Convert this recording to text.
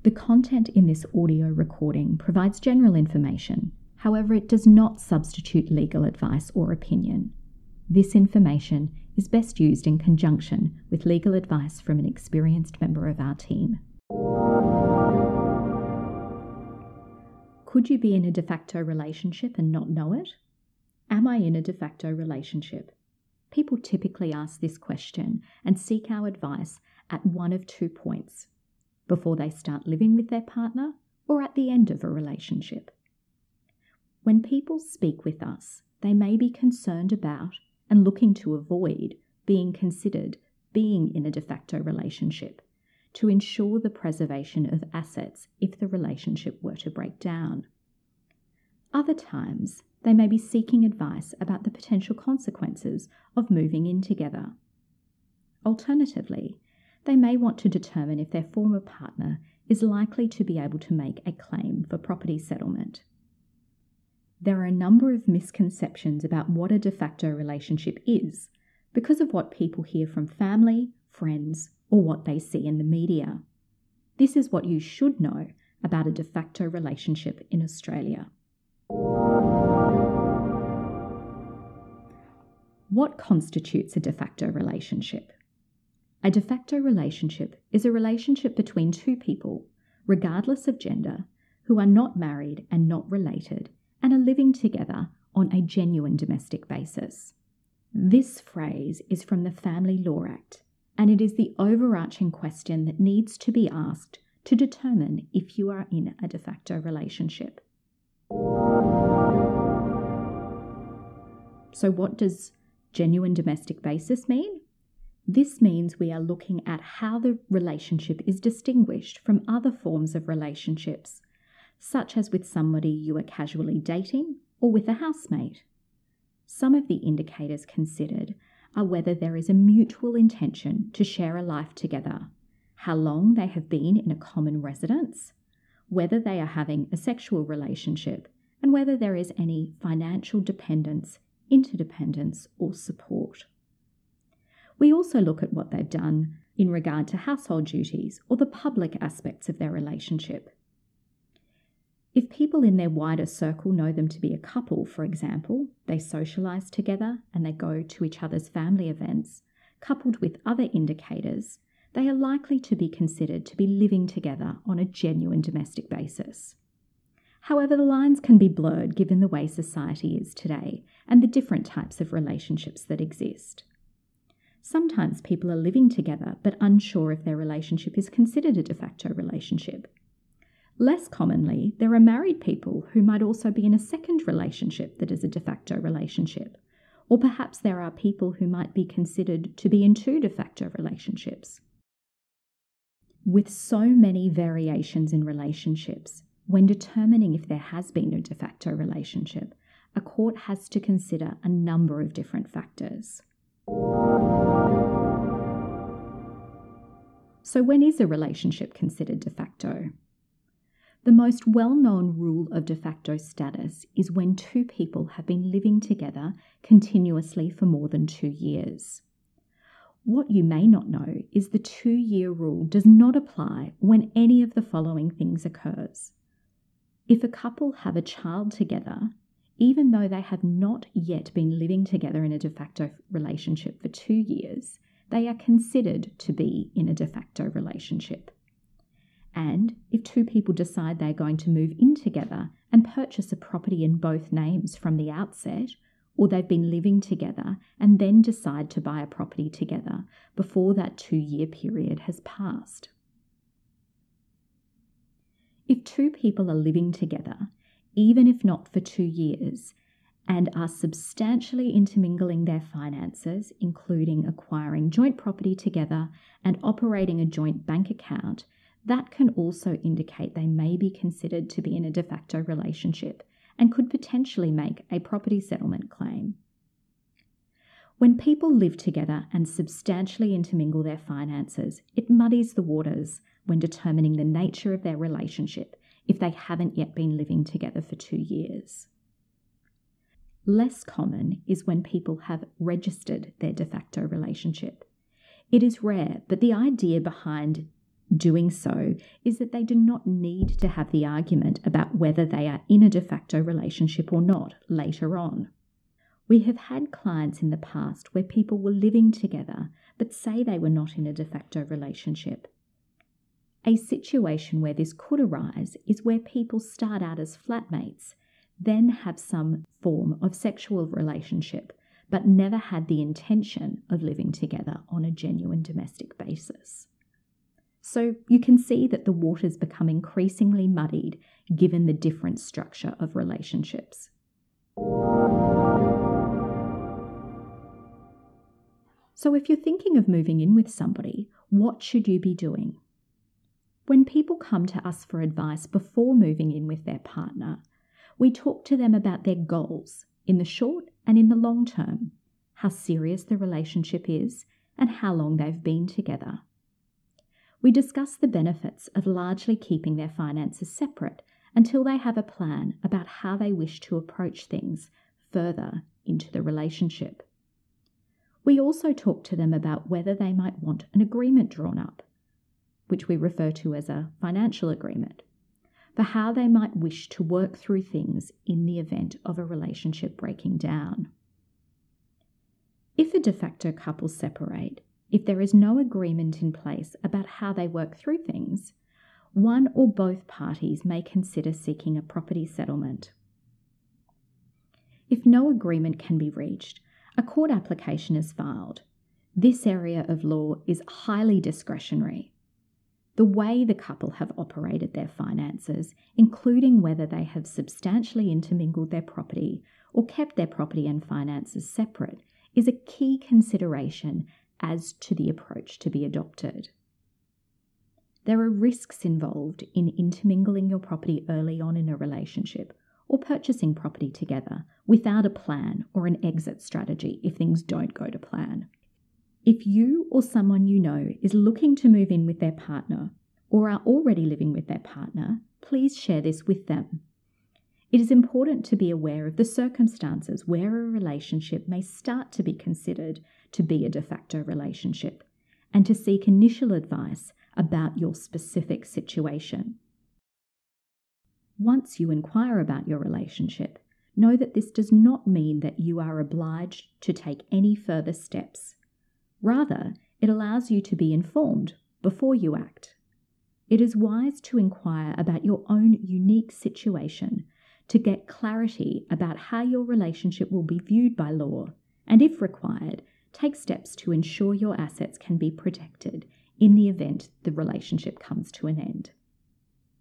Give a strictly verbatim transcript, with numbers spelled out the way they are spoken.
The content in this audio recording provides general information. However, it does not substitute legal advice or opinion. This information is best used in conjunction with legal advice from an experienced member of our team. Could you be in a de facto relationship and not know it? Am I in a de facto relationship? People typically ask this question and seek our advice at one of two points: before they start living with their partner or at the end of a relationship. When people speak with us, they may be concerned about and looking to avoid being considered being in a de facto relationship to ensure the preservation of assets if the relationship were to break down. Other times, they may be seeking advice about the potential consequences of moving in together. Alternatively, they may want to determine if their former partner is likely to be able to make a claim for property settlement. There are a number of misconceptions about what a de facto relationship is because of what people hear from family, friends, or what they see in the media. This is what you should know about a de facto relationship in Australia. What constitutes a de facto relationship? A de facto relationship is a relationship between two people, regardless of gender, who are not married and not related and are living together on a genuine domestic basis. This phrase is from the Family Law Act, and it is the overarching question that needs to be asked to determine if you are in a de facto relationship. So what does genuine domestic basis mean? This means we are looking at how the relationship is distinguished from other forms of relationships, such as with somebody you are casually dating or with a housemate. Some of the indicators considered are whether there is a mutual intention to share a life together, how long they have been in a common residence, whether they are having a sexual relationship, and whether there is any financial dependence, interdependence, or support. We also look at what they've done in regard to household duties or the public aspects of their relationship. If people in their wider circle know them to be a couple, for example, they socialise together and they go to each other's family events, coupled with other indicators, they are likely to be considered to be living together on a genuine domestic basis. However, the lines can be blurred given the way society is today and the different types of relationships that exist. Sometimes people are living together but unsure if their relationship is considered a de facto relationship. Less commonly, there are married people who might also be in a second relationship that is a de facto relationship, or perhaps there are people who might be considered to be in two de facto relationships. With so many variations in relationships, when determining if there has been a de facto relationship, a court has to consider a number of different factors. So when is a relationship considered de facto? The most well-known rule of de facto status is when two people have been living together continuously for more than two years. What you may not know is the two-year rule does not apply when any of the following things occurs. If a couple have a child together, even though they have not yet been living together in a de facto relationship for two years, they are considered to be in a de facto relationship. And if two people decide they're going to move in together and purchase a property in both names from the outset, or they've been living together and then decide to buy a property together before that two-year period has passed. If two people are living together, even if not for two years, and are substantially intermingling their finances, including acquiring joint property together and operating a joint bank account, that can also indicate they may be considered to be in a de facto relationship and could potentially make a property settlement claim. When people live together and substantially intermingle their finances, it muddies the waters when determining the nature of their relationship if they haven't yet been living together for two years. Less common is when people have registered their de facto relationship. It is rare, but the idea behind Doing so is that they do not need to have the argument about whether they are in a de facto relationship or not later on. We have had clients in the past where people were living together but say they were not in a de facto relationship. A situation where this could arise is where people start out as flatmates, then have some form of sexual relationship, but never had the intention of living together on a genuine domestic basis. So you can see that the waters become increasingly muddied given the different structure of relationships. So if you're thinking of moving in with somebody, what should you be doing? When people come to us for advice before moving in with their partner, we talk to them about their goals in the short and in the long term, how serious the relationship is, and how long they've been together. We discuss the benefits of largely keeping their finances separate until they have a plan about how they wish to approach things further into the relationship. We also talk to them about whether they might want an agreement drawn up, which we refer to as a financial agreement, for how they might wish to work through things in the event of a relationship breaking down. If a de facto couple separate, if there is no agreement in place about how they work through things, one or both parties may consider seeking a property settlement. If no agreement can be reached, a court application is filed. This area of law is highly discretionary. The way the couple have operated their finances, including whether they have substantially intermingled their property or kept their property and finances separate, is a key consideration as to the approach to be adopted. There are risks involved in intermingling your property early on in a relationship or purchasing property together without a plan or an exit strategy if things don't go to plan. If you or someone you know is looking to move in with their partner or are already living with their partner, please share this with them. It is important to be aware of the circumstances where a relationship may start to be considered to be a de facto relationship and to seek initial advice about your specific situation. Once you inquire about your relationship, know that this does not mean that you are obliged to take any further steps. Rather, it allows you to be informed before you act. It is wise to inquire about your own unique situation to get clarity about how your relationship will be viewed by law, and if required, take steps to ensure your assets can be protected in the event the relationship comes to an end.